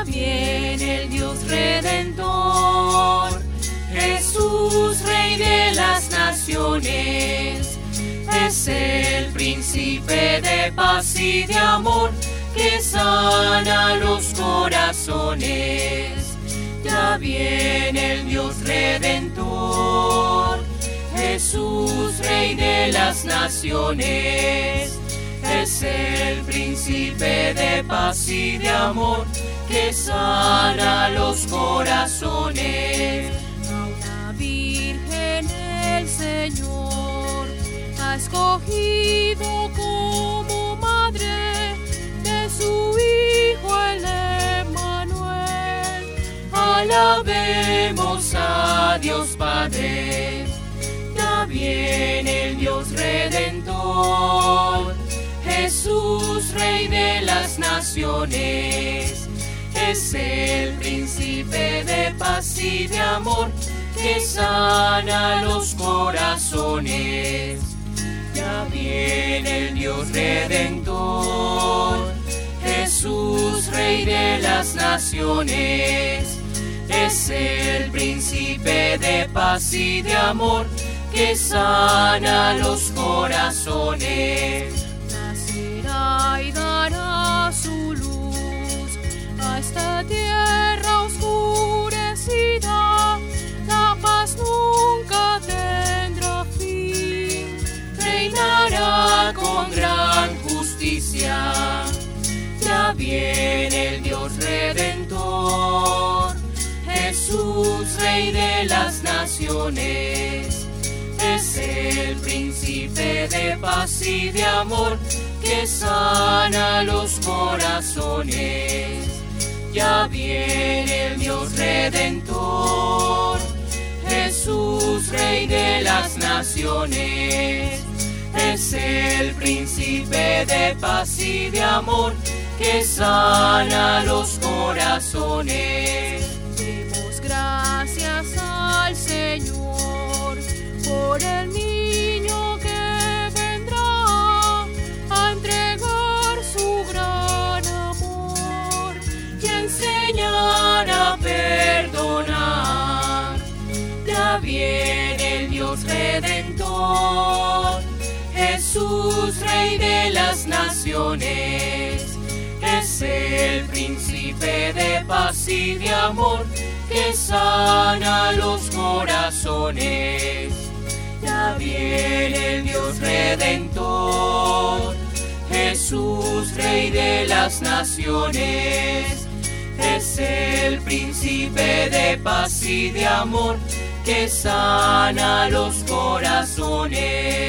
Ya viene el Dios Redentor, Jesús, Rey de las naciones. Es el príncipe de paz y de amor que sana los corazones. Ya viene el Dios Redentor, Jesús, Rey de las naciones. Es el príncipe de paz y de amor que sana los corazones. A una virgen el Señor ha escogido como madre de su Hijo el Emmanuel. Alabemos a Dios Padre. Ya viene el Dios Redentor, Jesús, Rey de las naciones. Es el príncipe de paz y de amor que sana los corazones. Ya viene el Dios Redentor, Jesús, Rey de las naciones. Es el príncipe de paz y de amor que sana los corazones. Nacerá y dará su luz a esta tierra oscurecida. La paz nunca tendrá fin. Reinará con gran justicia. Ya viene el Dios Redentor, Jesús, Rey de las naciones. Es el príncipe de paz y de amor que sana los corazones. Ya viene el Dios Redentor, Jesús, Rey de las naciones. Es el príncipe de paz y de amor que sana los corazones. Demos gracias al Señor por el niño que vendrá a entregar su gran amor y enseñar a perdonar. Ya viene el Dios Redentor, Jesús, Rey de las naciones. Es el príncipe de paz y de amor que sana los corazones. Ya viene el Dios Redentor, Jesús, Rey de las naciones. Es el príncipe de paz y de amor que sana los corazones.